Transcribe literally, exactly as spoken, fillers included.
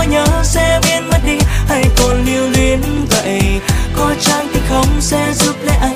nỗi nhớ sẽ biến mất đi hay còn lưu luyến vậy? Có chăng thì không sẽ giúp lẽ anh